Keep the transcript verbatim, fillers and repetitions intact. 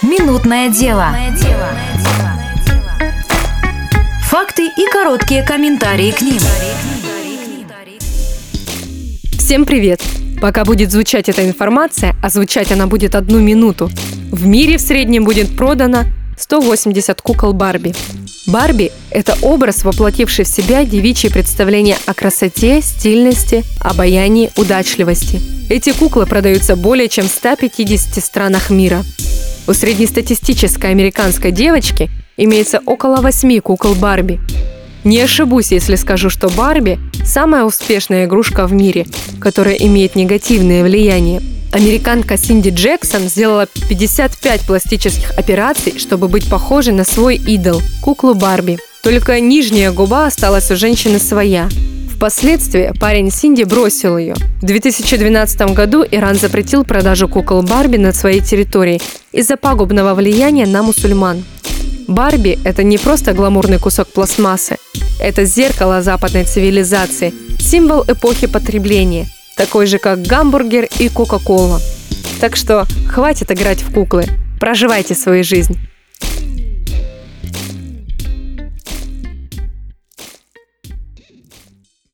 Минутное дело. Факты и короткие комментарии к ним. Всем привет! Пока будет звучать эта информация, а звучать она будет одну минуту, в мире в среднем будет продано сто восемьдесят кукол Барби. Барби – это образ, воплотивший в себя девичьи представления о красоте, стильности, обаянии, удачливости. Эти куклы продаются более чем в ста пятидесяти странах мира. У среднестатистической американской девочки имеется около восьми кукол Барби. Не ошибусь, если скажу, что Барби – самая успешная игрушка в мире, которая имеет негативное влияние. Американка Синди Джексон сделала пятьдесят пять пластических операций, чтобы быть похожей на свой идол – куклу Барби. Только нижняя губа осталась у женщины своя. Впоследствии парень Синди бросил ее. В две тысячи двенадцатом году Иран запретил продажу кукол Барби на своей территории из-за пагубного влияния на мусульман. Барби – это не просто гламурный кусок пластмассы. Это зеркало западной цивилизации, символ эпохи потребления, такой же, как гамбургер и кока-кола. Так что хватит играть в куклы, проживайте свою жизнь.